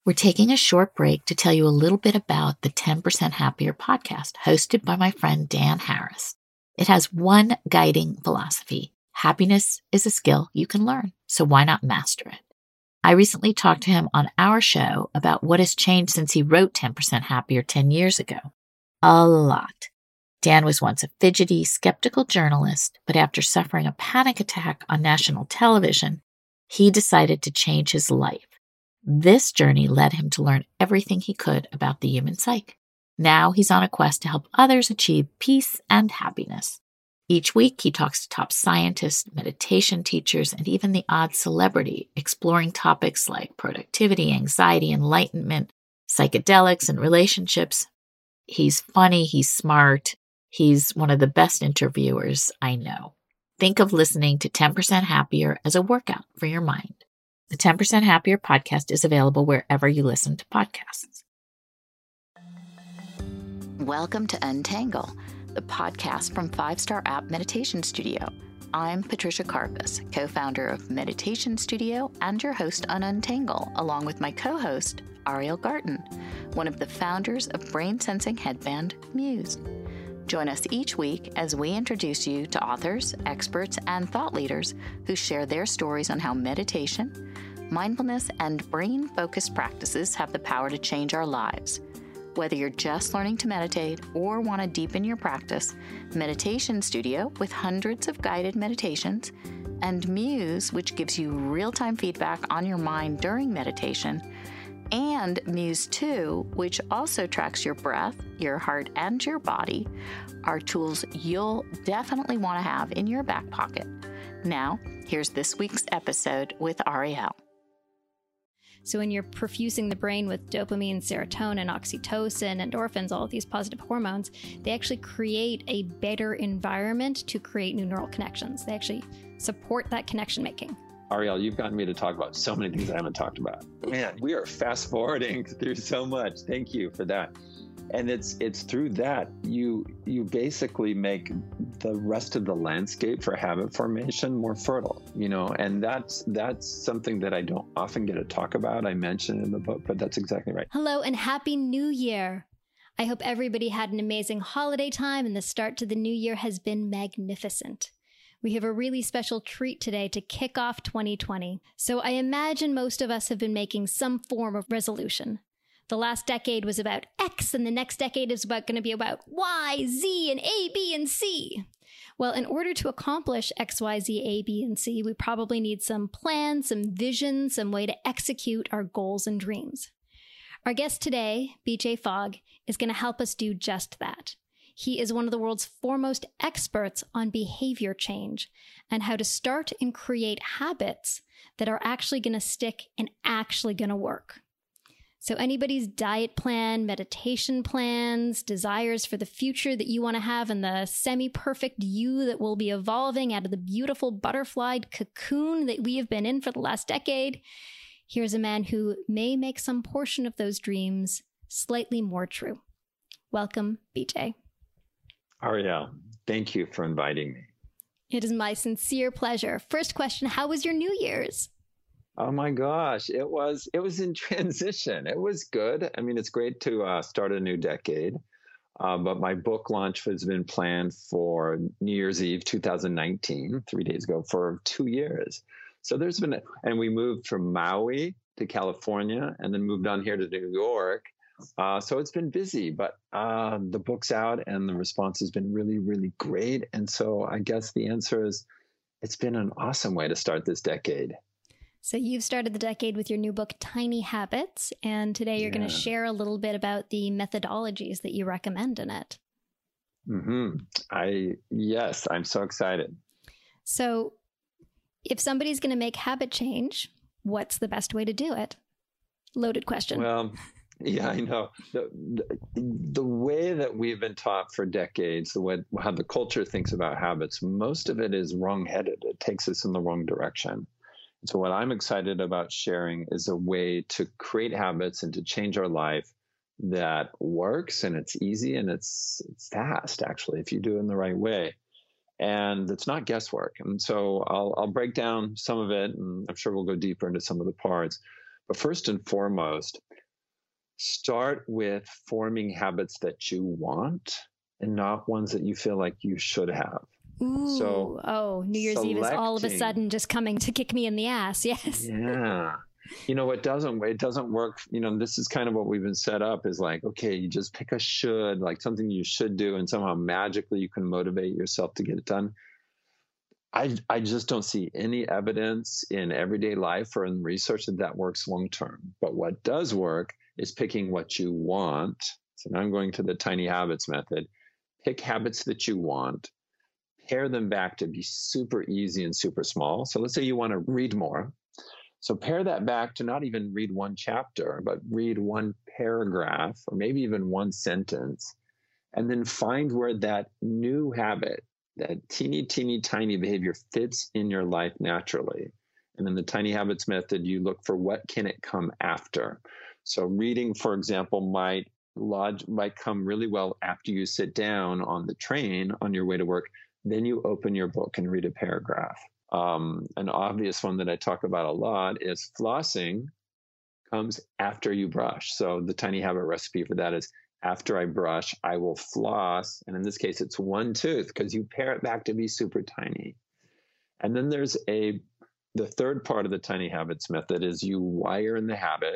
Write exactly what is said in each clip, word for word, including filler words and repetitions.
We're taking a short break to tell you a little bit about the ten percent Happier podcast hosted by my friend Dan Harris. It has one guiding philosophy. Happiness is a skill you can learn, so why not master it? I recently talked to him on our show about what has changed since he wrote ten percent Happier ten years ago. A lot. Dan was once a fidgety, skeptical journalist, but after suffering a panic attack on national television, he decided to change his life. This journey led him to learn everything he could about the human psyche. Now he's on a quest to help others achieve peace and happiness. Each week, he talks to top scientists, meditation teachers, and even the odd celebrity, exploring topics like productivity, anxiety, enlightenment, psychedelics, and relationships. He's funny, he's smart, he's one of the best interviewers I know. Think of listening to ten percent Happier as a workout for your mind. The ten percent Happier podcast is available wherever you listen to podcasts. Welcome to Untangle, the podcast from Five Star App Meditation Studio. I'm Patricia Karpus, co-founder of Meditation Studio and your host on Untangle, along with my co-host, Ariel Garten, one of the founders of brain sensing headband Muse. Join us each week as we introduce you to authors, experts, and thought leaders who share their stories on how meditation, mindfulness, and brain-focused practices have the power to change our lives. Whether you're just learning to meditate or want to deepen your practice, Meditation Studio with hundreds of guided meditations, and Muse, which gives you real-time feedback on your mind during meditation, and Muse two, which also tracks your breath, your heart, and your body, are tools you'll definitely want to have in your back pocket. Now, here's this week's episode with Ariel. So when you're perfusing the brain with dopamine, serotonin, oxytocin, endorphins, all of these positive hormones, they actually create a better environment to create new neural connections. They actually support that connection making. Ariel, you've gotten me to talk about so many things I haven't talked about. Man, we are fast forwarding through so much. Thank you for that. And it's it's through that you you basically make the rest of the landscape for habit formation more fertile, you know, and that's that's something that I don't often get to talk about. I mentioned in the book, but that's exactly right. Hello and Happy New Year. I hope everybody had an amazing holiday time and the start to the new year has been magnificent. We have a really special treat today to kick off twenty twenty. So I imagine most of us have been making some form of resolution. The last decade was about X, and the next decade is about going to be about Y, Z, and A, B, and C. Well, in order to accomplish X, Y, Z, A, B, and C, we probably need some plan, some vision, some way to execute our goals and dreams. Our guest today, B J Fogg, is going to help us do just that. He is one of the world's foremost experts on behavior change and how to start and create habits that are actually going to stick and actually going to work. So anybody's diet plan, meditation plans, desires for the future that you want to have, and the semi-perfect you that will be evolving out of the beautiful butterflied cocoon that we have been in for the last decade, here's a man who may make some portion of those dreams slightly more true. Welcome, B J. Ariel, thank you for inviting me. It is my sincere pleasure. First question, how was your New Year's? Oh my gosh, it was it was in transition. It was good. I mean, it's great to uh, start a new decade, uh, but my book launch has been planned for New Year's Eve two thousand nineteen, three days ago, for two years. So there's been, a, and we moved from Maui to California and then moved on here to New York. Uh, so it's been busy, but uh, the book's out and the response has been really, really great. And so I guess the answer is it's been an awesome way to start this decade. So you've started the decade with your new book, Tiny Habits, and today you're yeah. going to share a little bit about the methodologies that you recommend in it. Mm-hmm. I, yes, I'm so excited. So if somebody's going to make habit change, what's the best way to do it? Loaded question. Well, yeah, I know. The, the, the way that we've been taught for decades, the way how the culture thinks about habits, most of it is wrong-headed. It takes us in the wrong direction. So what I'm excited about sharing is a way to create habits and to change our life that works, and it's easy and it's, it's fast, actually, if you do it in the right way. And it's not guesswork. And so I'll, I'll break down some of it, and I'm sure we'll go deeper into some of the parts. But first and foremost, start with forming habits that you want and not ones that you feel like you should have. Ooh, so, oh, New Year's Eve is all of a sudden just coming to kick me in the ass. Yes. Yeah. You know, it doesn't, it doesn't work. You know, this is kind of what we've been set up is like, okay, you just pick a should, like something you should do, and somehow magically you can motivate yourself to get it done. I, I just don't see any evidence in everyday life or in research that that works long term. But what does work is picking what you want. So now I'm going to the tiny habits method. Pick habits that you want, pare them back to be super easy and super small. So let's say you want to read more. So pare that back to not even read one chapter, but read one paragraph or maybe even one sentence, and then find where that new habit, that teeny, teeny, tiny behavior fits in your life naturally. And in the tiny habits method, you look for what can it come after. So reading, for example, might lodge, might come really well after you sit down on the train on your way to work. Then you open your book and read a paragraph. Um, an obvious one that I talk about a lot is flossing comes after you brush. So the tiny habit recipe for that is after I brush, I will floss. And in this case, it's one tooth because you pare it back to be super tiny. And then there's a, the third part of the tiny habits method is you wire in the habit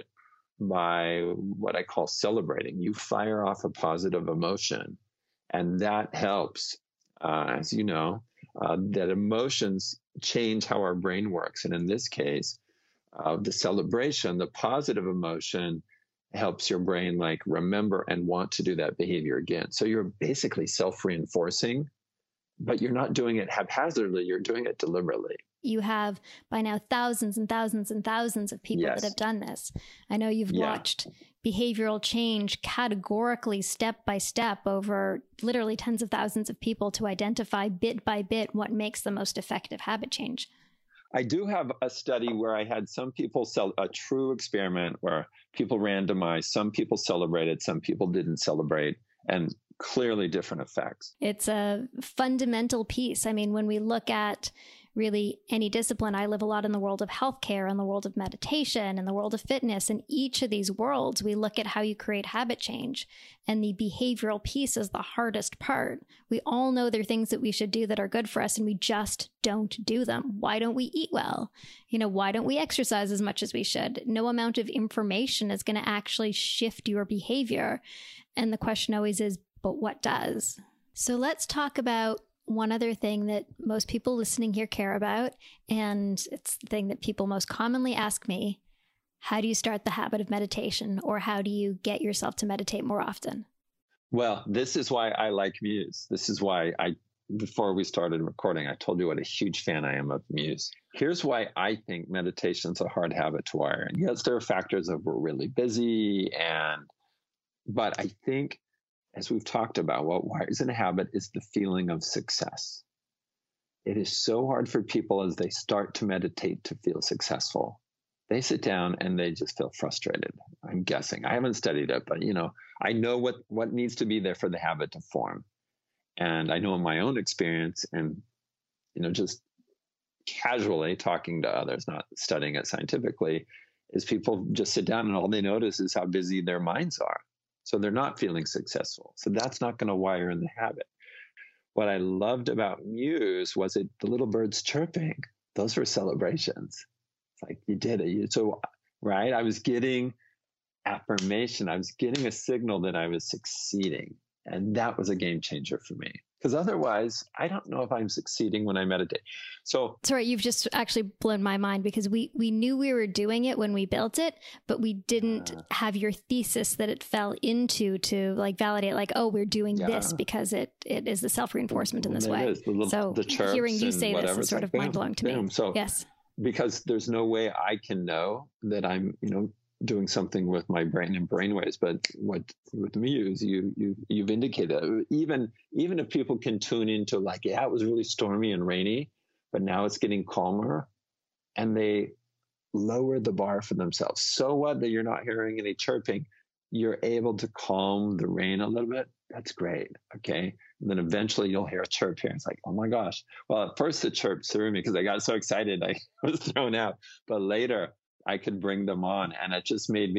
by what I call celebrating. You fire off a positive emotion, and that helps, uh, as you know, uh, that emotions change how our brain works. And in this case, uh, the celebration, the positive emotion helps your brain like remember and want to do that behavior again. So you're basically self-reinforcing, but you're not doing it haphazardly. You're doing it deliberately. You have by now thousands and thousands and thousands of people Yes. that have done this. I know you've Yeah. watched behavioral change categorically, step by step, over literally tens of thousands of people to identify bit by bit what makes the most effective habit change. I do have a study where I had some people sell a true experiment where people randomized, some people celebrated, some people didn't celebrate, and clearly different effects. It's a fundamental piece. I mean, when we look at really any discipline, I live a lot in the world of healthcare, in the world of meditation, in the world of fitness. In each of these worlds, we look at how you create habit change. And the behavioral piece is the hardest part. We all know there are things that we should do that are good for us, and we just don't do them. Why don't we eat well? You know, why don't we exercise as much as we should? No amount of information is going to actually shift your behavior. And the question always is, but what does? So let's talk about one other thing that most people listening here care about, and it's the thing that people most commonly ask me: how do you start the habit of meditation, or how do you get yourself to meditate more often? Well, this is why I like Muse. This is why I, before we started recording, I told you what a huge fan I am of Muse. Here's why I think meditation's a hard habit to wire. And yes, there are factors of we're really busy, and but I think, as we've talked about, what wires in a habit is the feeling of success. It is so hard for people as they start to meditate to feel successful. They sit down and they just feel frustrated. I'm guessing. I haven't studied it, but you know, I know what, what needs to be there for the habit to form. And I know in my own experience and, you know, just casually talking to others, not studying it scientifically, is people just sit down and all they notice is how busy their minds are. So they're not feeling successful. So that's not going to wire in the habit. What I loved about Muse was it the little birds chirping. Those were celebrations. It's like, you did it. You, so, right? I was getting affirmation. I was getting a signal that I was succeeding. And that was a game changer for me. Because otherwise, I don't know if I'm succeeding when I meditate. So, sorry, you've just actually blown my mind, because we, we knew we were doing it when we built it, but we didn't uh, have your thesis that it fell into to like validate, like, oh, we're doing yeah. this because it, it is the self-reinforcement in this it way. Is, the little, so the hearing you say whatever, this is sort like, of mind-blowing to boom. me. So, yes. Because there's no way I can know that I'm, you know, doing something with my brain and brainwaves, but what with Muse, you you you've indicated even even if people can tune into like, yeah, it was really stormy and rainy, but now it's getting calmer, and they lower the bar for themselves. So what that you're not hearing any chirping, you're able to calm the rain a little bit. That's great. Okay. And then eventually you'll hear a chirp here. It's like, oh my gosh. Well, at first the chirp threw me because I got so excited I was thrown out, but later I could bring them on, and it just made me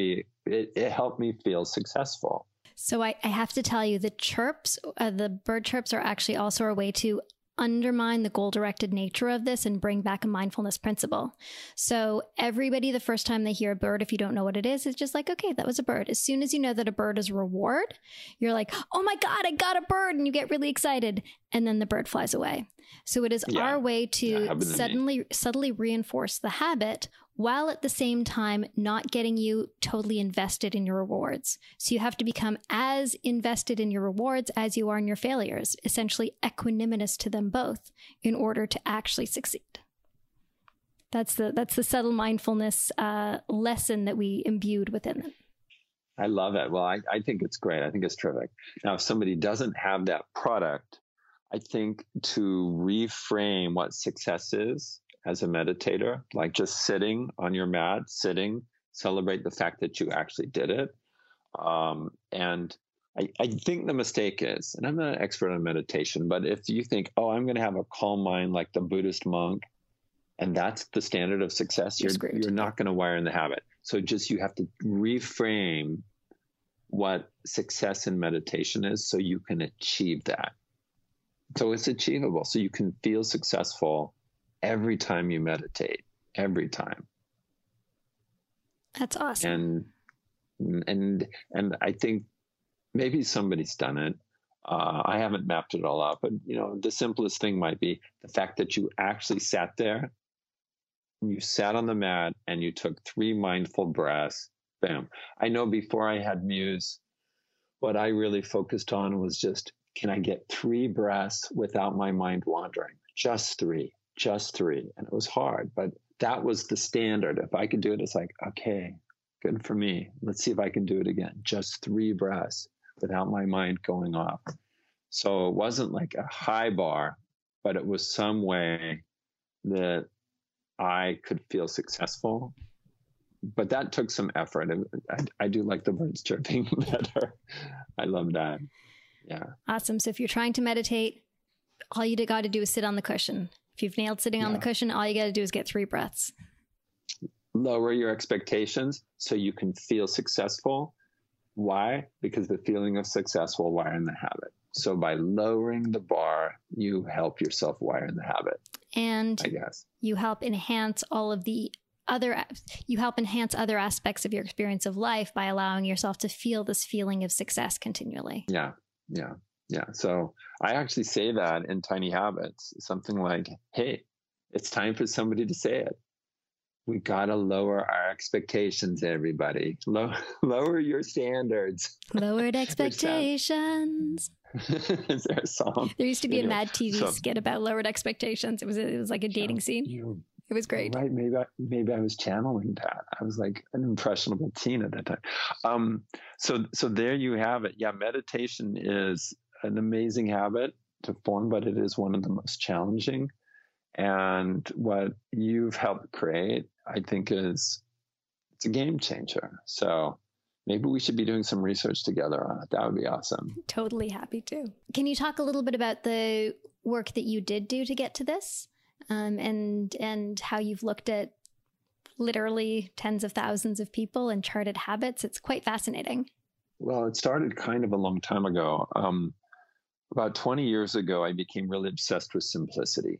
it, it helped me feel successful. So I, I have to tell you, the chirps, uh, the bird chirps are actually also a way to undermine the goal-directed nature of this and bring back a mindfulness principle. So everybody, the first time they hear a bird, if you don't know what it is, it's just like, okay, that was a bird. As soon as you know that a bird is a reward, you're like, oh my God, I got a bird. And you get really excited. And then the bird flies away. So it is yeah. our way to yeah, suddenly, subtly reinforce the habit while at the same time not getting you totally invested in your rewards. So you have to become as invested in your rewards as you are in your failures, essentially equanimous to them both in order to actually succeed. That's the that's the subtle mindfulness uh, lesson that we imbued within them. I love it. Well, I, I think it's great. I think it's terrific. Now, if somebody doesn't have that product, I think to reframe what success is as a meditator, like just sitting on your mat, sitting, celebrate the fact that you actually did it. Um, and I, I think the mistake is, and I'm not an expert on meditation, but if you think, oh, I'm going to have a calm mind like the Buddhist monk, and that's the standard of success, you're, you're, you're not going to wire in the habit. So just you have to reframe what success in meditation is so you can achieve that. So it's achievable. So you can feel successful every time you meditate, every time. That's awesome. And and and I think maybe somebody's done it. Uh, I haven't mapped it all out, but you know, the simplest thing might be the fact that you actually sat there, you sat on the mat, and you took three mindful breaths. Bam! I know before I had Muse, what I really focused on was just, can I get three breaths without my mind wandering? Just three. Just three. And it was hard, but that was the standard. If I could do it, it's like, okay, good for me. Let's see if I can do it again. Just three breaths without my mind going off. So it wasn't like a high bar, but it was some way that I could feel successful. But that took some effort. I, I do like the birds chirping better. I love that. Yeah. Awesome. So if you're trying to meditate, all you got to do is sit on the cushion. If you've nailed sitting yeah. on the cushion, all you got to do is get three breaths. Lower your expectations so you can feel successful. Why? Because the feeling of success will wire in the habit. So by lowering the bar, you help yourself wire in the habit. And I guess you help enhance all of the other, you help enhance other aspects of your experience of life by allowing yourself to feel this feeling of success continually. Yeah. Yeah. Yeah. So I actually say that in Tiny Habits, something like, hey, it's time for somebody to say it. We got to lower our expectations, everybody. Low, lower your standards. Lowered expectations. Is there a song? There used to be anyway, a Mad T V so, skit about lowered expectations. It was a, it was like a dating scene. You, it was great. Right. Maybe I, maybe I was channeling that. I was like an impressionable teen at that time. Um, so, so there you have it. Yeah. Meditation is an amazing habit to form, but it is one of the most challenging. And what you've helped create, I think, is it's a game changer. So maybe we should be doing some research together on it. That would be awesome. Totally happy to. Can you talk a little bit about the work that you did do to get to this, um, and and how you've looked at literally tens of thousands of people and charted habits? It's quite fascinating. Well, it started kind of a long time ago. Um, about twenty years ago, I became really obsessed with simplicity.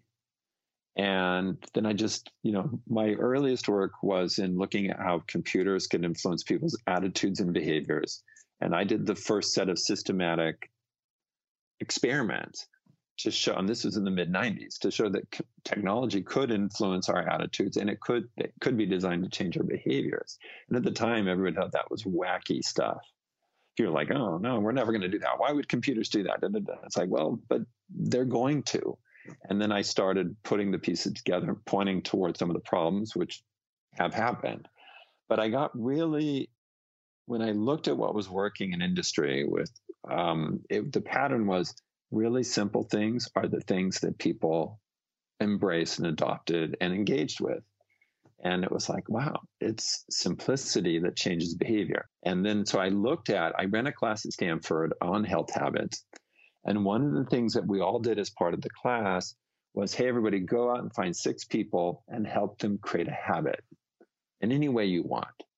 And then I just, you know, my earliest work was in looking at how computers can influence people's attitudes and behaviors. And I did the first set of systematic experiments to show, and this was in the mid nineties, to show that technology could influence our attitudes, and it could it could be designed to change our behaviors. And at the time, everyone thought that was wacky stuff. You're like, oh, no, we're never going to do that. Why would computers do that? It's like, well, but they're going to. And then I started putting the pieces together, pointing towards some of the problems which have happened. But I got really, when I looked at what was working in industry with, um, it, the pattern was really simple things are the things that people embraced and adopted and engaged with. And it was like, wow, it's simplicity that changes behavior. And then, so I looked at, I ran a class at Stanford on health habits. And one of the things that we all did as part of the class was, hey, everybody, go out and find six people and help them create a habit in any way you want.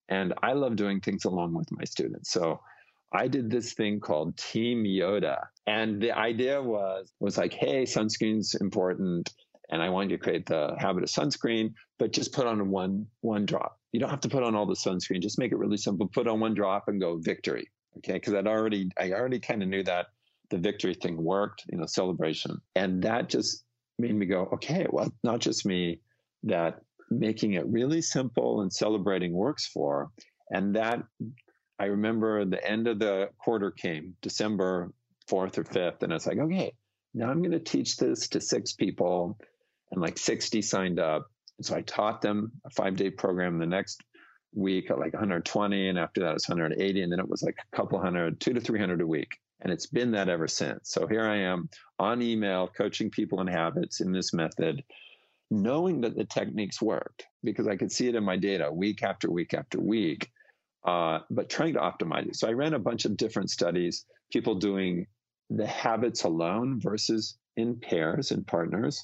And I love doing things along with my students. So I did this thing called Team Yoda. And the idea was, was like, hey, sunscreen's important. And I wanted you to create the habit of sunscreen, but just put on one, one drop. You don't have to put on all the sunscreen. Just make it really simple. Put on one drop and go victory. Okay. Because I'd already, I already kind of knew that the victory thing worked, you know, celebration. And that just made me go, okay, well, not just me, that making it really simple and celebrating works for. And that, I remember the end of the quarter came, December fourth or fifth. And I was like, okay, now I'm going to teach this to six people. And like sixty signed up. And so I taught them a five-day program the next week at like one hundred twenty. And after that, it was one hundred eighty. And then it was like a couple hundred, two to three hundred a week. And it's been that ever since. So here I am on email, coaching people in habits in this method, knowing that the techniques worked because I could see it in my data week after week after week, uh, but trying to optimize it. So I ran a bunch of different studies, people doing the habits alone versus in pairs and partners.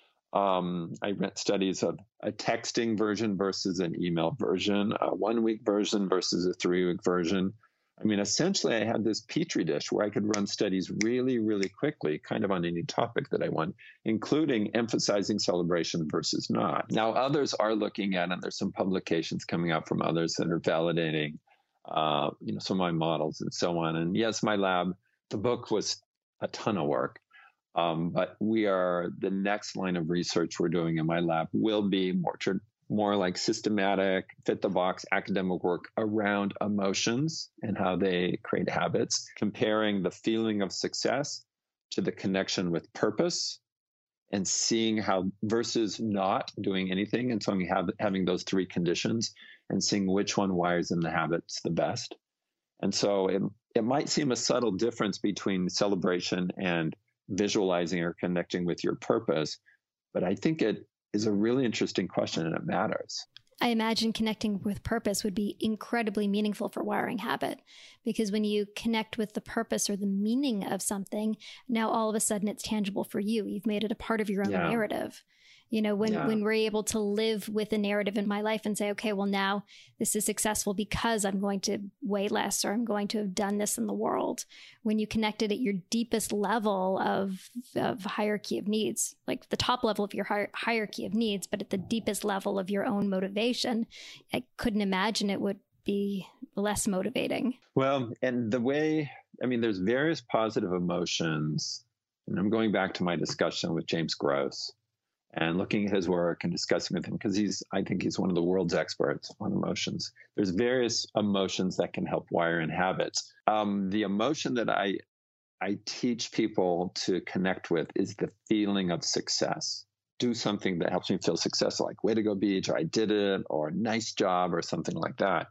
Um, I read studies of a texting version versus an email version, a one-week version versus a three-week version. I mean, essentially, I had this petri dish where I could run studies really, really quickly, kind of on any topic that I want, including emphasizing celebration versus not. Now, others are looking at, and there's some publications coming out from others that are validating, uh, you know, some of my models and so on. And yes, my lab, the book was a ton of work. Um, but we are, the next line of research we're doing in my lab will be more, more like systematic, fit the box academic work around emotions and how they create habits, comparing the feeling of success to the connection with purpose and seeing how versus not doing anything. And so we have having those three conditions and seeing which one wires in the habits the best. And so it, it might seem a subtle difference between celebration and visualizing or connecting with your purpose. But I think it is a really interesting question and it matters. I imagine connecting with purpose would be incredibly meaningful for wiring habit, because when you connect with the purpose or the meaning of something, now all of a sudden it's tangible for you. You've made it a part of your own yeah. narrative. You know, when, yeah. when we're able to live with a narrative in my life and say, okay, well, now this is successful because I'm going to weigh less or I'm going to have done this in the world. When you connect it at your deepest level of, of hierarchy of needs, like the top level of your hi- hierarchy of needs, but at the deepest level of your own motivation, I couldn't imagine it would be less motivating. Well, and the way, I mean, there's various positive emotions. And I'm going back to my discussion with James Gross and looking at his work and discussing with him, because he's, I think he's one of the world's experts on emotions. There's various emotions that can help wire in habits. Um, the emotion that I, I teach people to connect with is the feeling of success. Do something that helps me feel successful, like way to go beach, or I did it, or nice job, or something like that.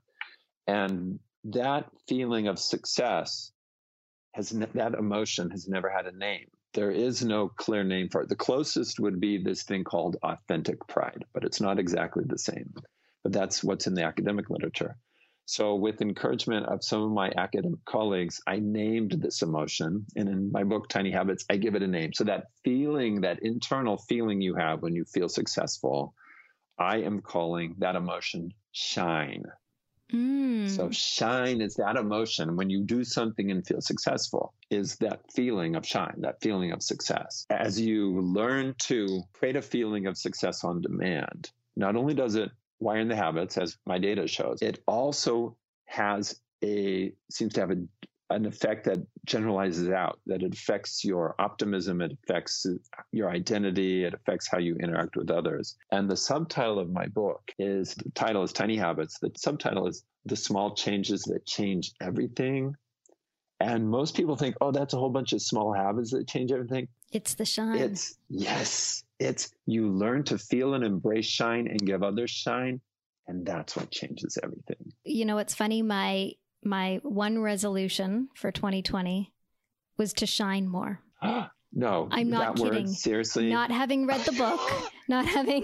And that feeling of success has, ne- that emotion has never had a name. There is no clear name for it. The closest would be this thing called authentic pride, but it's not exactly the same. But that's what's in the academic literature. So with encouragement of some of my academic colleagues, I named this emotion. And in my book, Tiny Habits, I give it a name. So that feeling, that internal feeling you have when you feel successful, I am calling that emotion shine. Mm. So shine is that emotion. When you do something and feel successful, is that feeling of shine, that feeling of success. As you learn to create a feeling of success on demand, not only does it wire in the habits, as my data shows, it also has a, seems to have a, an effect that generalizes out, that it affects your optimism, it affects your identity, it affects how you interact with others. And the subtitle of my book is, the title is Tiny Habits. The subtitle is The Small Changes That Change Everything. And most people think, oh, that's a whole bunch of small habits that change everything. It's the shine. It's, yes, it's you learn to feel and embrace shine and give others shine. And that's what changes everything. You know, it's funny, my My one resolution for twenty twenty was to shine more. No, I'm not that kidding. Word, seriously, not having read the book, not having,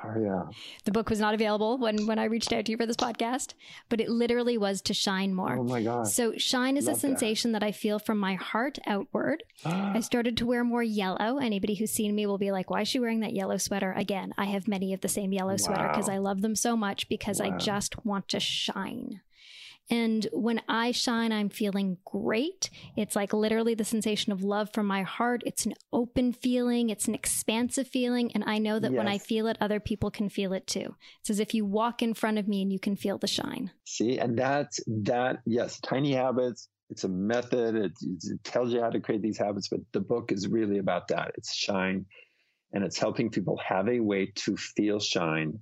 Oh, yeah. The book was not available when, when I reached out to you for this podcast, but it literally was to shine more. Oh my God. So shine is Love a sensation that. that I feel from my heart outward. I started to wear more yellow. Anybody who's seen me will be like, why is she wearing that yellow sweater? Again, I have many of the same yellow wow. sweater because I love them so much because wow. I just want to shine. And when I shine, I'm feeling great. It's like literally the sensation of love from my heart. It's an open feeling. It's an expansive feeling. And I know that yes. when I feel it, other people can feel it too. It's as if you walk in front of me and you can feel the shine. See, and that's that. Yes. Tiny Habits. It's a method. It, it tells you how to create these habits, but the book is really about that. It's shine, and it's helping people have a way to feel shine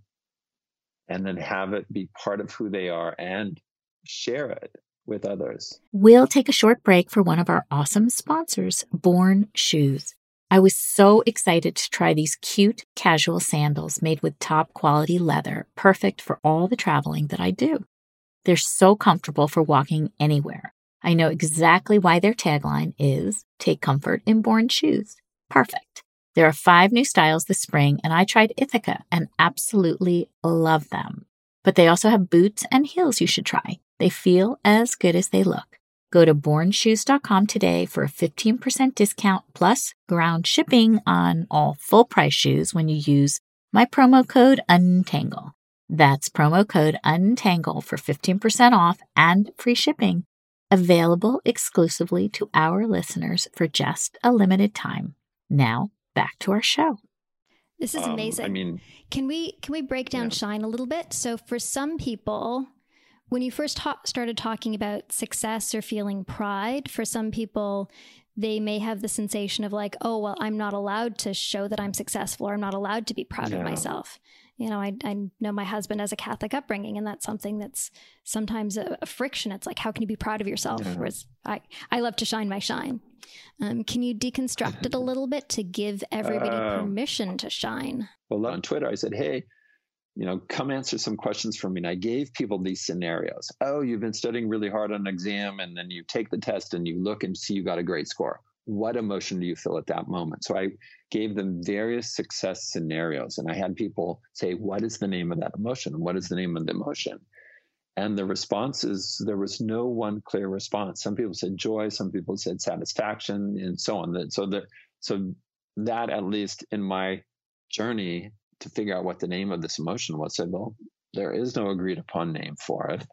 and then have it be part of who they are and share it with others. We'll take a short break for one of our awesome sponsors, Born Shoes. I was so excited to try these cute casual sandals made with top quality leather, perfect for all the traveling that I do. They're so comfortable for walking anywhere. I know exactly why their tagline is "Take comfort in Born Shoes." Perfect. There are five new styles this spring, and I tried Ithaca and absolutely love them. But they also have boots and heels you should try. They feel as good as they look. Go to born shoes dot com today for a fifteen percent discount plus ground shipping on all full price shoes when you use my promo code UNTANGLE. That's promo code UNTANGLE for fifteen percent off and free shipping. Available exclusively to our listeners for just a limited time. Now, back to our show. This is amazing. Um, I mean, can we can we break down yeah. shine a little bit? So for some people, when you first ta- started talking about success or feeling pride, for some people, they may have the sensation of like, oh, well, I'm not allowed to show that I'm successful, or I'm not allowed to be proud yeah. of myself. You know, I, I know my husband has a Catholic upbringing, and that's something that's sometimes a, a friction. It's like, how can you be proud of yourself? Yeah. Whereas I, I love to shine my shine. Um, can you deconstruct it a little bit to give everybody uh, permission to shine? Well, on Twitter, I said, hey, you know, come answer some questions for me. And I gave people these scenarios. Oh, you've been studying really hard on an exam, and then you take the test and you look and see you got a great score. What emotion do you feel at that moment? So I gave them various success scenarios, and I had people say, what is the name of that emotion? What is the name of the emotion? And the responses, there was no one clear response. Some people said joy, some people said satisfaction, and so on. So that, so that at least in my journey to figure out what the name of this emotion was, said, well, there is no agreed upon name for it.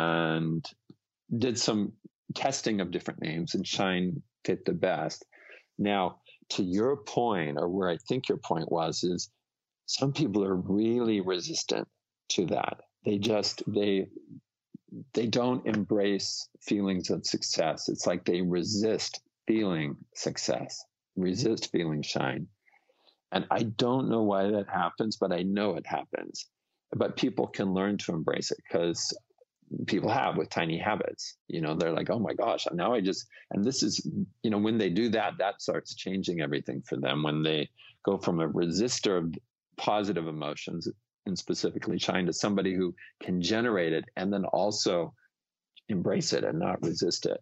And did some testing of different names, and shine fit the best. Now, to your point, or where I think your point was, is some people are really resistant to that. They just, they, they don't embrace feelings of success. It's like they resist feeling success, resist feeling shine. And I don't know why that happens, but I know it happens. But people can learn to embrace it, because people have with Tiny Habits. You know, they're like, oh my gosh, now I just, and this is, you know, when they do that, that starts changing everything for them. When they go from a resistor of positive emotions, and specifically shine, to somebody who can generate it and then also embrace it and not resist it.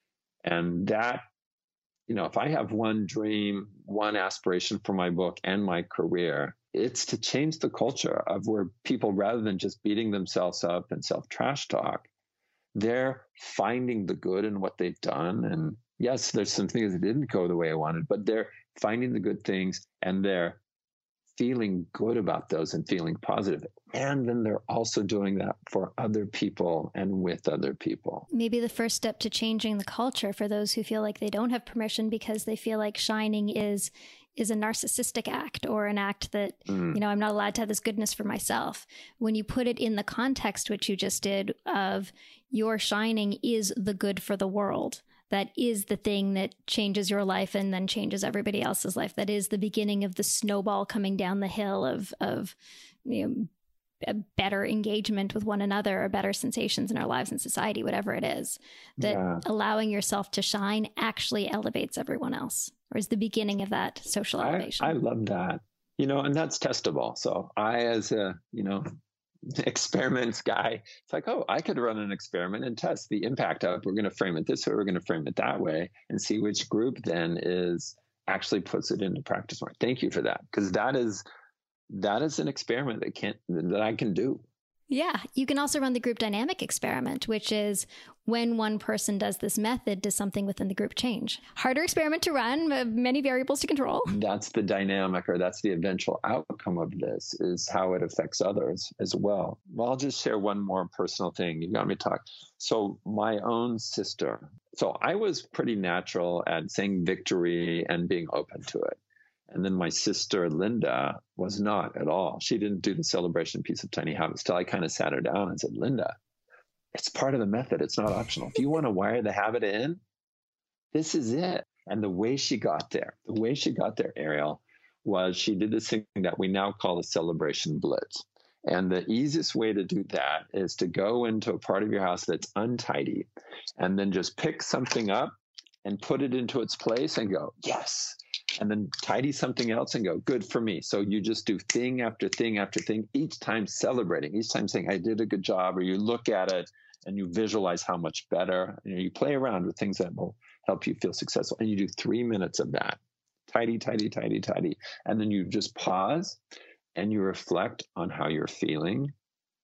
And that, you know, if I have one dream, one aspiration for my book and my career, it's to change the culture of where people, rather than just beating themselves up and self-trash talk, they're finding the good in what they've done. And yes, there's some things that didn't go the way I wanted, but they're finding the good things, and they're feeling good about those and feeling positive. And then they're also doing that for other people and with other people. Maybe the first step to changing the culture for those who feel like they don't have permission because they feel like shining is is a narcissistic act, or an act that, mm. you know, I'm not allowed to have this goodness for myself. When you put it in the context, which you just did, of your shining is the good for the world. That is the thing that changes your life and then changes everybody else's life. That is the beginning of the snowball coming down the hill of, of you know, a better engagement with one another, or better sensations in our lives and society, whatever it is. That yeah. allowing yourself to shine actually elevates everyone else, or is the beginning of that social elevation. I, I love that. You know, and that's testable. So I, as a, you know, experiments guy, it's like, oh, I could run an experiment and test the impact of, we're going to frame it this way, we're going to frame it that way, and see which group then is actually puts it into practice more. Thank you for that, because that is that is an experiment that can't, that I can do. Yeah. You can also run the group dynamic experiment, which is when one person does this method, does something within the group change? Harder experiment to run, many variables to control. That's the dynamic, or that's the eventual outcome of this, is how it affects others as well. Well, I'll just share one more personal thing. You got me to talk. So my own sister, so I was pretty natural at saying victory and being open to it. And then my sister, Linda, was not at all. She didn't do the celebration piece of Tiny Habits till I kind of sat her down and said, Linda, it's part of the method. It's not optional. If you want to wire the habit in, this is it. And the way she got there, the way she got there, Ariel, was she did this thing that we now call a celebration blitz. And the easiest way to do that is to go into a part of your house that's untidy and then just pick something up and put it into its place and go, yes. And then tidy something else and go, good for me. So you just do thing after thing after thing, each time celebrating, each time saying, I did a good job, or you look at it and you visualize how much better. You know, you play around with things that will help you feel successful. And you do three minutes of that. Tidy, tidy, tidy, tidy. And then you just pause and you reflect on how you're feeling.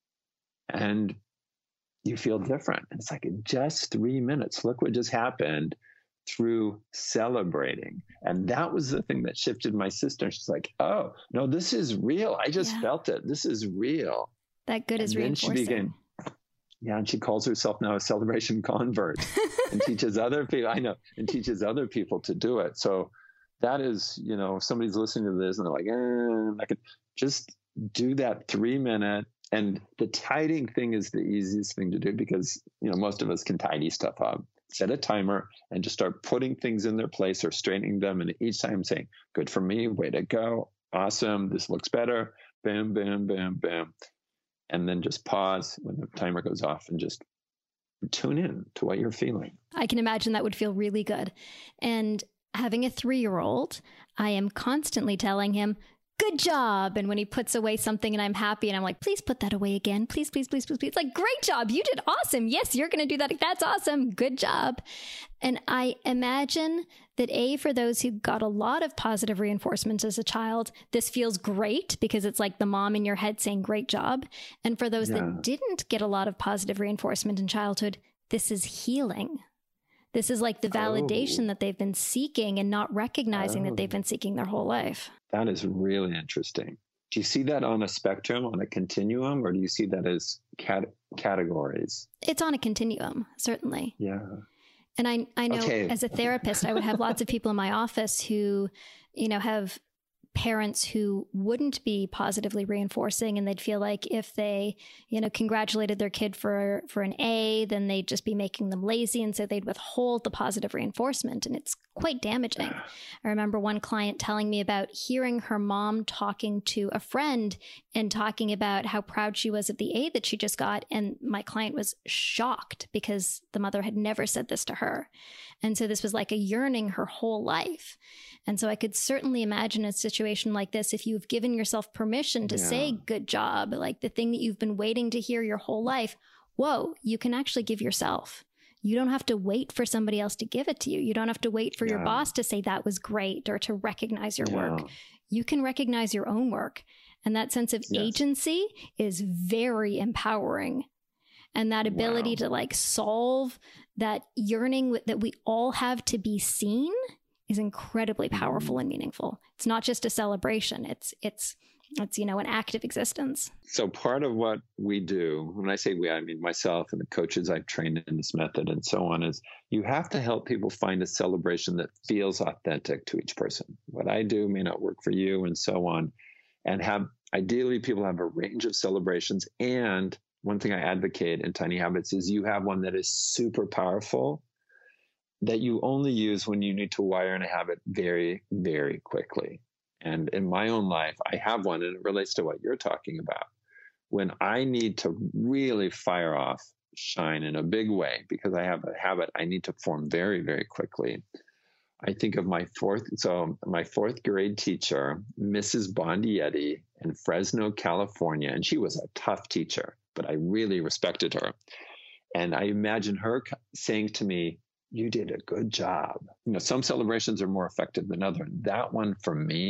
And you feel different. And it's like in just three minutes. Look what just happened through celebrating. And that was the thing that shifted my sister. She's like, oh, no, this is real. I just yeah. felt it. This is real. That good is reinforcing. She began, yeah, and she calls herself now a celebration convert and teaches other people, I know, and teaches other people to do it. So that is, you know, if somebody's listening to this and they're like, eh, I could just do that three minute. And the tidying thing is the easiest thing to do because, you know, most of us can tidy stuff up. Set a timer and just start putting things in their place or straightening them. And each time saying, good for me, way to go, awesome, this looks better, bam, bam, bam, bam. And then just pause when the timer goes off and just tune in to what you're feeling. I can imagine that would feel really good. And having a three-year-old, I am constantly telling him, good job. And when he puts away something and I'm happy and I'm like, please put that away again. Please, please, please, please, please. It's like, great job. You did awesome. Yes, you're going to do that. That's awesome. Good job. And I imagine that A, for those who got a lot of positive reinforcements as a child, this feels great because it's like the mom in your head saying, great job. And for those yeah. that didn't get a lot of positive reinforcement in childhood, this is healing. This is like the validation oh. that they've been seeking and not recognizing oh. that they've been seeking their whole life. That is really interesting. Do you see that on a spectrum, on a continuum, or do you see that as cat- categories? It's on a continuum, certainly. Yeah. And I, I know okay. as a therapist, I would have lots of people in my office who, you know, have parents who wouldn't be positively reinforcing, and they'd feel like if they, you know, congratulated their kid for for an A, then they'd just be making them lazy, and so they'd withhold the positive reinforcement, and it's quite damaging. I remember one client telling me about hearing her mom talking to a friend and talking about how proud she was of the A that she just got, and my client was shocked because the mother had never said this to her. And so this was like a yearning her whole life. And so I could certainly imagine a situation like this if you've given yourself permission to yeah. say good job, like the thing that you've been waiting to hear your whole life. Whoa, you can actually give yourself. You don't have to wait for somebody else to give it to you. You don't have to wait for yeah. your boss to say that was great or to recognize your yeah. work. You can recognize your own work. And that sense of yes. agency is very empowering. And that ability wow. to like solve that yearning that we all have to be seen is incredibly powerful and meaningful. It's not just a celebration. It's, it's, it's, you know, an active existence. So part of what we do, when I say we, I mean myself and the coaches I've trained in this method and so on, is you have to help people find a celebration that feels authentic to each person. What I do may not work for you and so on. And have, ideally people have a range of celebrations. And one thing I advocate in Tiny Habits is you have one that is super powerful that you only use when you need to wire in a habit very, very quickly. And in my own life, I have one, and it relates to what you're talking about. When I need to really fire off shine in a big way, because I have a habit I need to form very, very quickly. I think of my fourth, so my fourth grade teacher, Missus Bondietti in Fresno, California, and she was a tough teacher, but I really respected her. And I imagine her saying to me, you did a good job. You know, some celebrations are more effective than others. That one for me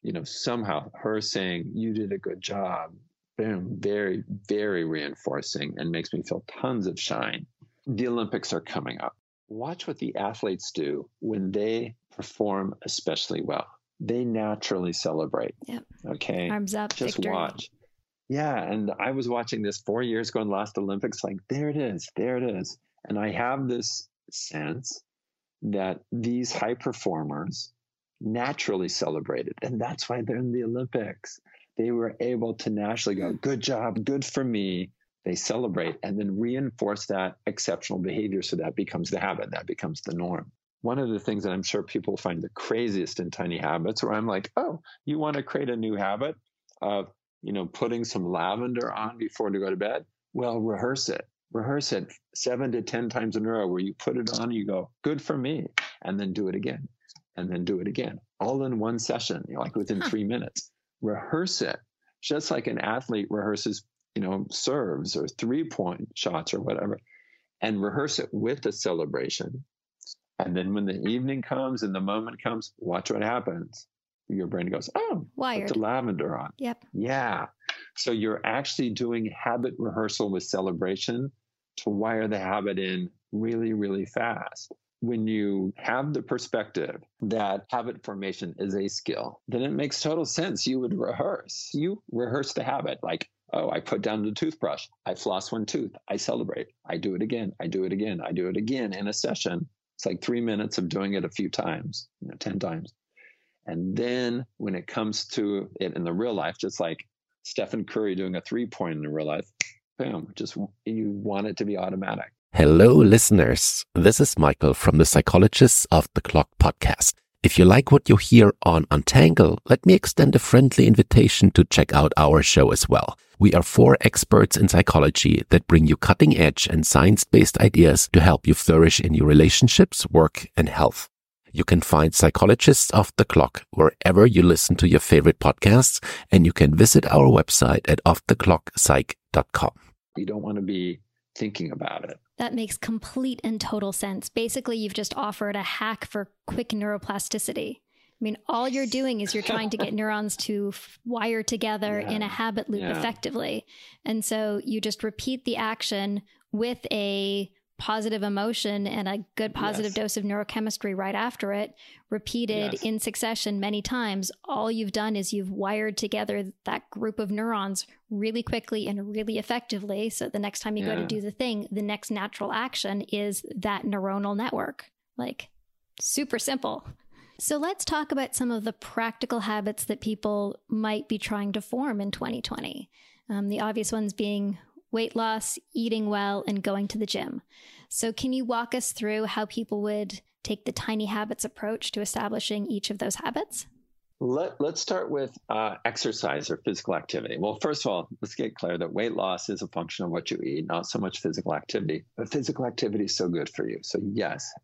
you know, somehow her saying, you did a good job, boom, very, very reinforcing and makes me feel tons of shine. The Olympics are coming up. Watch what the athletes do when they perform especially well. They naturally celebrate. Yep. Okay. Arms up. Just victory. watch. Yeah. And I was watching this four years ago in the last Olympics, like, there it is. There it is. And I have this sense that these high performers naturally celebrated. And that's why they're in the Olympics. They were able to naturally go, good job, good for me. They celebrate and then reinforce that exceptional behavior. So that becomes the habit, that becomes the norm. One of the things that I'm sure people find the craziest in Tiny Habits, where I'm like, oh, you want to create a new habit of, you know, putting some lavender on before to go to bed? Well, rehearse it. Rehearse it seven to ten times in a row where you put it on, you go, good for me, and then do it again, and then do it again, all in one session, you know, like within huh. three minutes. Rehearse it, just like an athlete rehearses, you know, serves or three-point shots or whatever, and rehearse it with a celebration. And then when the evening comes and the moment comes, watch what happens. Your brain goes, oh, wired. Put the lavender on. Yep. Yeah. So you're actually doing habit rehearsal with celebration to wire the habit in really, really fast. When you have the perspective that habit formation is a skill, then it makes total sense. You would rehearse. You rehearse the habit like, oh, I put down the toothbrush. I floss one tooth. I celebrate. I do it again. I do it again. I do it again in a session. It's like three minutes of doing it a few times, you know, ten times. And then when it comes to it in the real life, just like Stephen Curry doing a three-point in the real life, boom, just you want it to be automatic. Hello, listeners. This is Michael from the Psychologists of the Clock podcast. If you like what you hear on Untangle, let me extend a friendly invitation to check out our show as well. We are four experts in psychology that bring you cutting-edge and science-based ideas to help you flourish in your relationships, work, and health. You can find Psychologists of the Clock wherever you listen to your favorite podcasts, and you can visit our website at off the clock psych dot com. You don't want to be thinking about it. That makes complete and total sense. Basically, you've just offered a hack for quick neuroplasticity. I mean, all you're doing is you're trying to get neurons to f- wire together yeah. in a habit loop yeah. effectively. And so you just repeat the action with a positive emotion and a good positive yes. dose of neurochemistry right after it, repeated yes. in succession many times. All you've done is you've wired together that group of neurons really quickly and really effectively. So the next time you yeah. go to do the thing, the next natural action is that neuronal network. Like, super simple. So let's talk about some of the practical habits that people might be trying to form in twenty twenty. Um, the obvious ones being weight loss, eating well, and going to the gym. So can you walk us through how people would take the Tiny Habits approach to establishing each of those habits? Let, let's start with uh, exercise or physical activity. Well, first of all, let's get clear that weight loss is a function of what you eat, not so much physical activity. But physical activity is so good for you. So yes.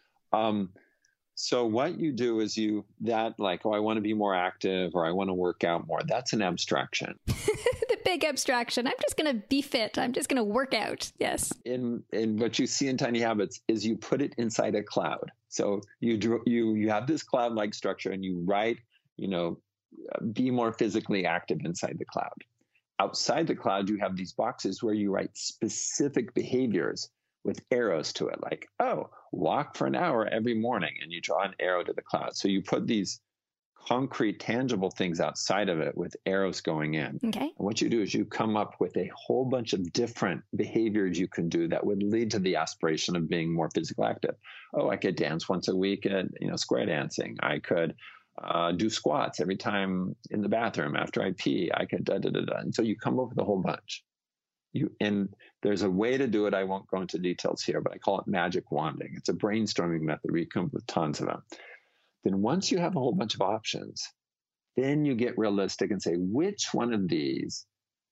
Um, so what you do is you, that like, oh, I want to be more active or I want to work out more. That's an abstraction. The big abstraction. I'm just going to be fit. I'm just going to work out. Yes. In in what you see in Tiny Habits is you put it inside a cloud. So you do, you you have this cloud-like structure and you write, you know, be more physically active inside the cloud. Outside the cloud, you have these boxes where you write specific behaviors with arrows to it, like, oh, walk for an hour every morning, and you draw an arrow to the cloud. So you put these concrete, tangible things outside of it with arrows going in. Okay. And what you do is you come up with a whole bunch of different behaviors you can do that would lead to the aspiration of being more physically active. Oh, I could dance once a week at, you know, square dancing. I could uh, do squats every time in the bathroom after I pee. I could da da da da. And so you come up with a whole bunch. You, and there's a way to do it. I won't go into details here, but I call it magic wanding. It's a brainstorming method where you come up with tons of them. Then once you have a whole bunch of options, then you get realistic and say, which one of these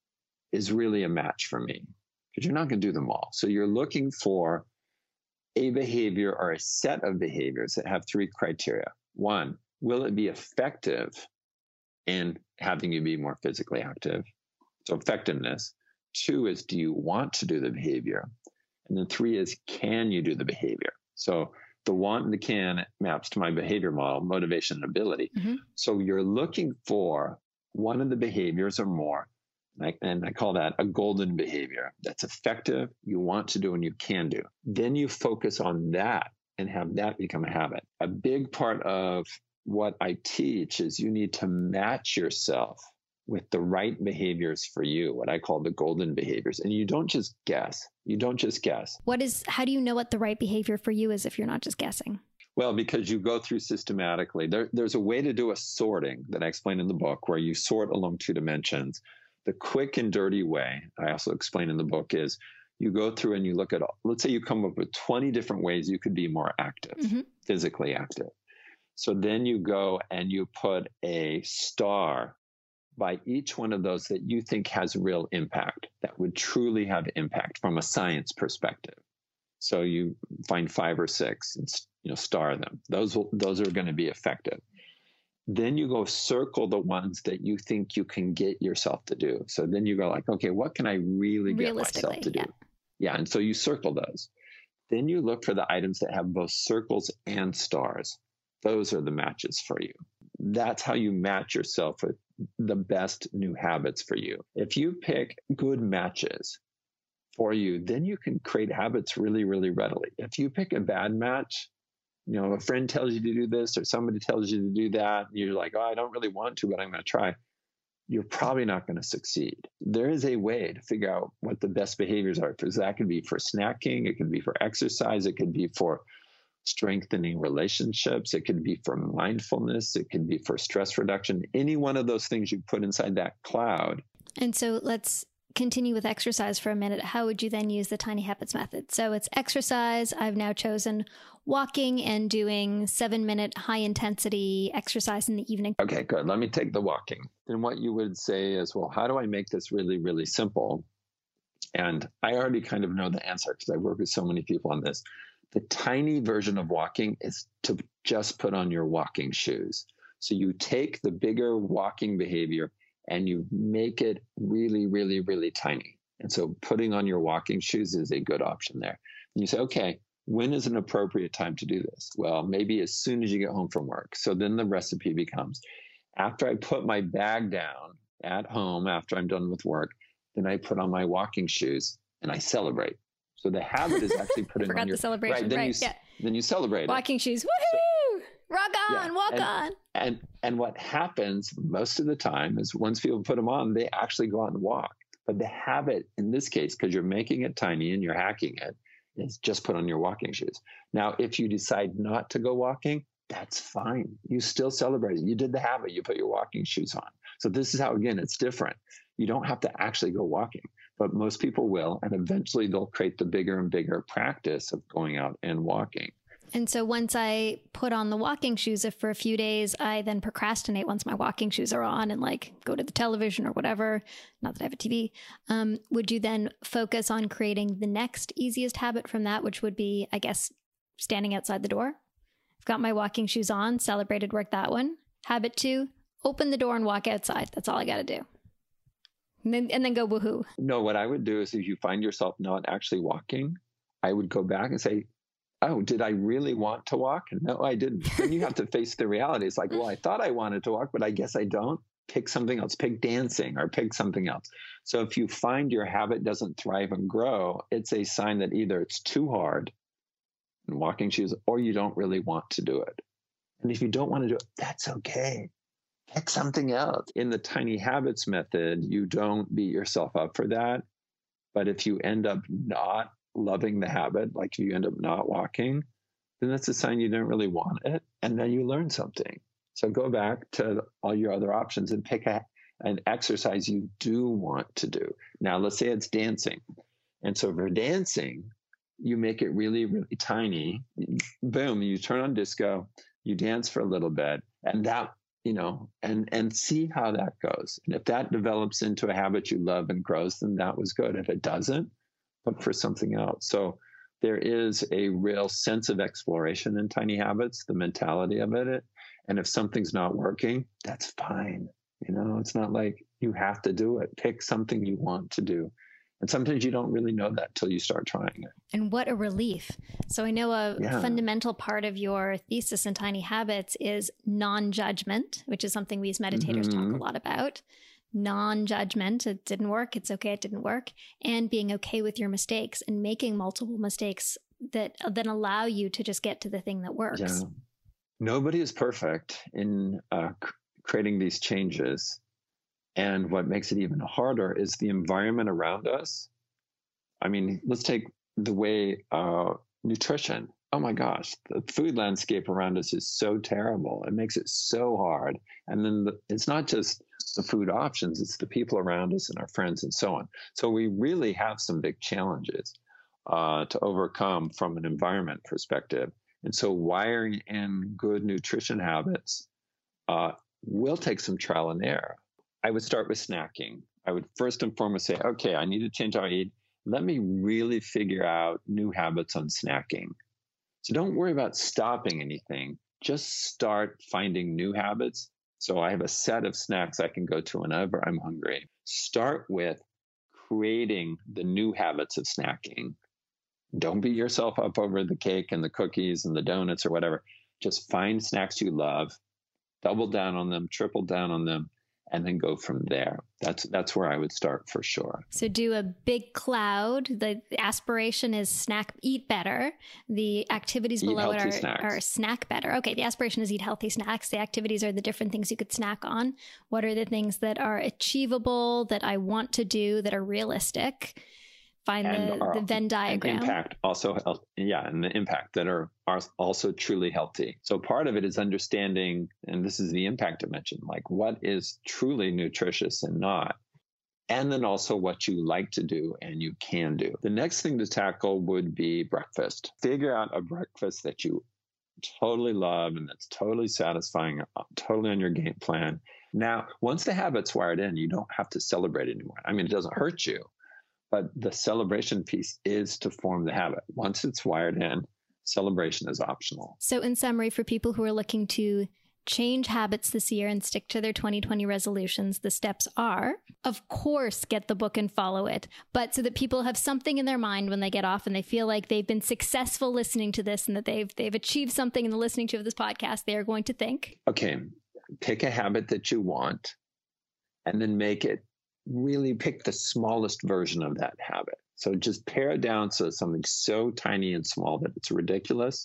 is really a match for me? Because you're not going to do them all. So you're looking for a behavior or a set of behaviors that have three criteria. One, will it be effective in having you be more physically active? So effectiveness. Two is, do you want to do the behavior? And then three is, can you do the behavior? So The want and the can maps to my behavior model, motivation and ability. Mm-hmm. So you're looking for one of the behaviors or more, like, and I call that a golden behavior that's effective, you want to do, and you can do. Then you focus on that and have that become a habit. A big part of what I teach is you need to match yourself with the right behaviors for you, what I call the golden behaviors. And you don't just guess. You don't just guess. What is, how do you know what the right behavior for you is if you're not just guessing? Well, because you go through systematically. There, there's a way to do a sorting that I explain in the book where you sort along two dimensions. The quick and dirty way, I also explain in the book, is you go through and you look at, let's say you come up with twenty different ways you could be more active, mm-hmm. physically active. So then you go and you put a star by each one of those that you think has real impact, that would truly have impact from a science perspective. So you find five or six and, you know, star them. Those will, those are going to be effective. Then you go circle the ones that you think you can get yourself to do. So then you go like, okay, what can I really get myself to do? Yeah. yeah. And so you circle those. Then you look for the items that have both circles and stars. Those are the matches for you. That's how you match yourself with the best new habits for you. If you pick good matches for you, then you can create habits really, really readily. If you pick a bad match, you know, a friend tells you to do this or somebody tells you to do that, and you're like, oh, I don't really want to, but I'm going to try. You're probably not going to succeed. There is a way to figure out what the best behaviors are. Because that could be for snacking. It could be for exercise. It could be for strengthening relationships. It could be for mindfulness. It could be for stress reduction. Any one of those things you put inside that cloud. And so let's continue with exercise for a minute. How would you then use the Tiny Habits method? So it's exercise. I've now chosen walking and doing seven minute high intensity exercise in the evening. Okay, good. Let me take the walking. Then what you would say is, well, how do I make this really, really simple? And I already kind of know the answer because I work with so many people on this. The tiny version of walking is to just put on your walking shoes. So you take the bigger walking behavior and you make it really, really, really tiny. And so putting on your walking shoes is a good option there. And you say, okay, when is an appropriate time to do this? Well, maybe as soon as you get home from work. So then the recipe becomes, after I put my bag down at home, after I'm done with work, then I put on my walking shoes and I celebrate. So the habit is actually putting Forgot on your the celebration. Right, then right, you yeah. then you celebrate walking it. shoes. Woohoo! So, rock on, yeah, walk and, on. And and what happens most of the time is once people put them on, they actually go out and walk. But the habit in this case, because you're making it tiny and you're hacking it, is just put on your walking shoes. Now, if you decide not to go walking, that's fine. You still celebrate it. You did the habit. You put your walking shoes on. So this is how, again, it's different. You don't have to actually go walking, but most people will. And eventually they'll create the bigger and bigger practice of going out and walking. And so once I put on the walking shoes, if for a few days I then procrastinate once my walking shoes are on and like go to the television or whatever, not that I have a T V, um, would you then focus on creating the next easiest habit from that, which would be, I guess, standing outside the door? I've got my walking shoes on, celebrated work that one. Habit two, open the door and walk outside. That's all I got to do. And then, and then go woohoo. No, what I would do is if you find yourself not actually walking, I would go back and say, oh, did I really want to walk? No, I didn't. Then you have to face the reality. It's like, well, I thought I wanted to walk, but I guess I don't. Pick something else. Pick dancing or pick something else. So if you find your habit doesn't thrive and grow, it's a sign that either it's too hard in walking shoes or you don't really want to do it. And if you don't want to do it, that's okay. Pick something else. In the Tiny Habits method, you don't beat yourself up for that. But if you end up not loving the habit, like you end up not walking, then that's a sign you don't really want it. And then you learn something. So go back to all your other options and pick a, an exercise you do want to do. Now, let's say it's dancing. And so for dancing, you make it really, really tiny. Boom, you turn on disco, you dance for a little bit, and that, you know, and, and see how that goes. And if that develops into a habit you love and grows, then that was good. If it doesn't, look for something else. So there is a real sense of exploration in Tiny Habits, the mentality of it. And if something's not working, that's fine. You know, it's not like you have to do it. Pick something you want to do And sometimes you don't really know that till you start trying it. And what a relief. So I know a Yeah. fundamental part of your thesis in Tiny Habits is non-judgment, which is something we as meditators Mhm. talk a lot about. Non-judgment, it didn't work, it's okay, it didn't work. And being okay with your mistakes and making multiple mistakes that then allow you to just get to the thing that works. Yeah. Nobody is perfect in uh, c- creating these changes. And what makes it even harder is the environment around us. I mean, let's take the way uh, nutrition. Oh my gosh, the food landscape around us is so terrible. It makes it so hard. And then the, it's not just the food options, it's the people around us and our friends and so on. So we really have some big challenges uh, to overcome from an environment perspective. And so wiring in good nutrition habits uh, will take some trial and error. I would start with snacking. I would first and foremost say, okay, I need to change how I eat. Let me really figure out new habits on snacking. So don't worry about stopping anything. Just start finding new habits. So I have a set of snacks I can go to whenever I'm hungry. Start with creating the new habits of snacking. Don't beat yourself up over the cake and the cookies and the donuts or whatever. Just find snacks you love, double down on them, triple down on them, and then go from there. That's that's where I would start for sure. So do a big cloud. The aspiration is snack, eat better. The activities Eat below it healthy are, snacks. are snack better. Okay, the aspiration is eat healthy snacks. The activities are the different things you could snack on. What are the things that are achievable, that I want to do, that are realistic? Find And the, are- the Venn diagram. And impact also, health- yeah, and the impact that are, are also truly healthy. So part of it is understanding, and this is the impact dimension, like what is truly nutritious and not. And then also what you like to do and you can do. The next thing to tackle would be breakfast. Figure out a breakfast that you totally love and that's totally satisfying, totally on your game plan. Now, once the habit's wired in, you don't have to celebrate anymore. I mean, it doesn't hurt you. But the celebration piece is to form the habit. Once it's wired in, celebration is optional. So in summary, for people who are looking to change habits this year and stick to their twenty twenty resolutions, the steps are, of course, get the book and follow it. But so that people have something in their mind when they get off and they feel like they've been successful listening to this and that they've they've achieved something in the listening to of this podcast, they are going to think. Okay, pick a habit that you want and then make it really pick the smallest version of that habit. So just pare it down so it's something so tiny and small that it's ridiculous.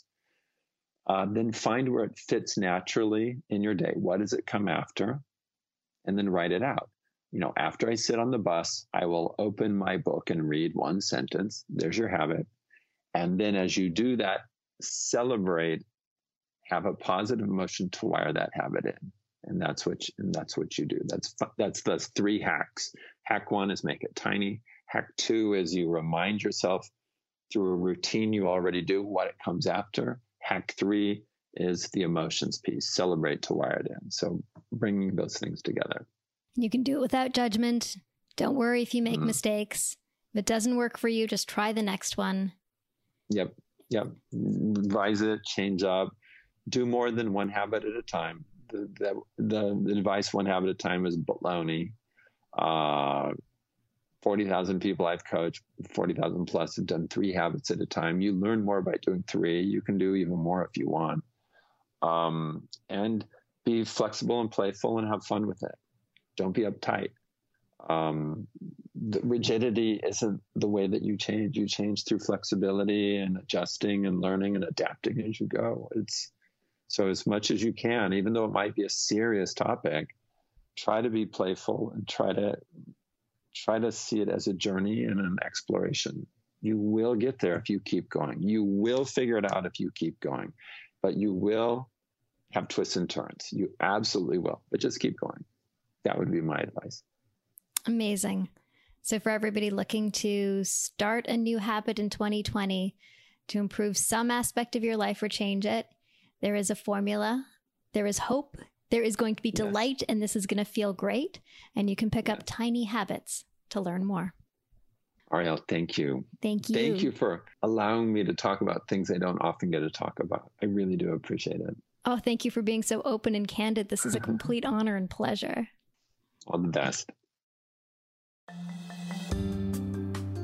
Uh, then find where it fits naturally in your day. What does it come after? And then write it out. You know, after I sit on the bus, I will open my book and read one sentence. There's your habit. And then as you do that, celebrate, have a positive emotion to wire that habit in. And that's what you, and that's what you do. That's that's the three hacks. Hack one is make it tiny. Hack two is you remind yourself through a routine you already do what it comes after. Hack three is the emotions piece. Celebrate to wire it in. So bringing those things together. You can do it without judgment. Don't worry if you make Mm. mistakes. If it doesn't work for you, just try the next one. Yep. Yep. Revise it, change up, do more than one habit at a time. The, the, the, the advice one habit at a time is baloney. Uh, forty thousand people I've coached, forty thousand plus have done three habits at a time. You learn more by doing three. You can do even more if you want. Um, and be flexible and playful and have fun with it. Don't be uptight. Um, the rigidity isn't the way that you change. You change through flexibility and adjusting and learning and adapting as you go. It's so as much as you can, even though it might be a serious topic, try to be playful and try to try to see it as a journey and an exploration. You will get there if you keep going. You will figure it out if you keep going, but you will have twists and turns. You absolutely will, but just keep going. That would be my advice. Amazing. So for everybody looking to start a new habit in twenty twenty to improve some aspect of your life or change it, there is a formula. There is hope. There is going to be delight, yes. And this is going to feel great. And you can pick yes. up tiny habits to learn more. Ariel, thank you. Thank you. Thank you for allowing me to talk about things I don't often get to talk about. I really do appreciate it. Oh, thank you for being so open and candid. This is a complete honor and pleasure. All the best.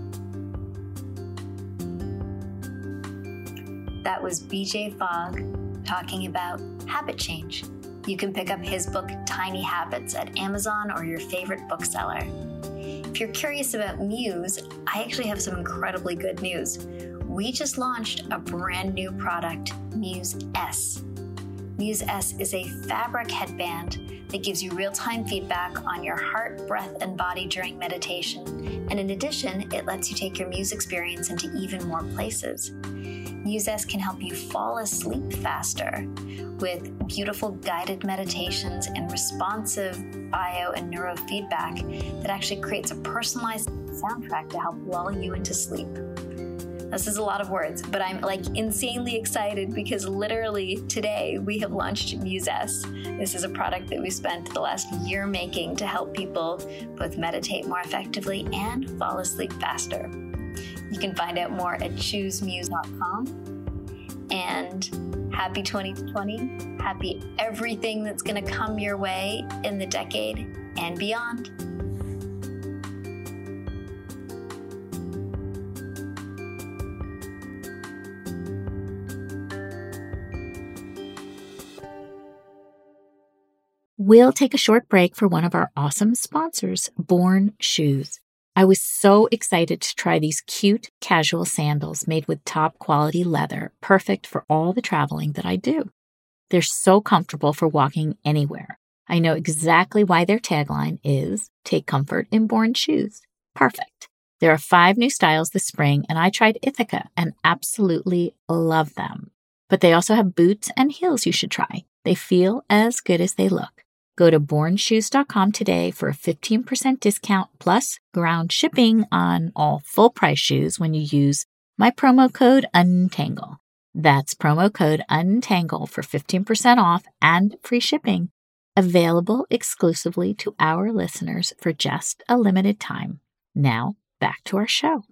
That was B J Fogg talking about habit change. You can pick up his book, Tiny Habits, at Amazon or your favorite bookseller. If you're curious about Muse, I actually have some incredibly good news. We just launched a brand new product, Muse S. Muse S is a fabric headband that gives you real-time feedback on your heart, breath, and body during meditation. And in addition, it lets you take your Muse experience into even more places. Muse S can help you fall asleep faster with beautiful guided meditations and responsive bio and neurofeedback that actually creates a personalized soundtrack to help lull you into sleep. This is a lot of words, but I'm like insanely excited because literally today we have launched Muse S. This is a product that we spent the last year making to help people both meditate more effectively and fall asleep faster. You can find out more at choose muse dot com. And happy twenty twenty. Happy everything that's going to come your way in the decade and beyond. We'll take a short break for one of our awesome sponsors, Born Shoes. I was so excited to try these cute, casual sandals made with top quality leather, perfect for all the traveling that I do. They're so comfortable for walking anywhere. I know exactly why their tagline is, take comfort in Born Shoes. Perfect. There are five new styles this spring, and I tried Ithaca and absolutely love them. But they also have boots and heels you should try. They feel as good as they look. Go to born shoes dot com today for a fifteen percent discount plus ground shipping on all full-price shoes when you use my promo code UNTANGLE. That's promo code UNTANGLE for fifteen percent off and free shipping. Available exclusively to our listeners for just a limited time. Now, back to our show.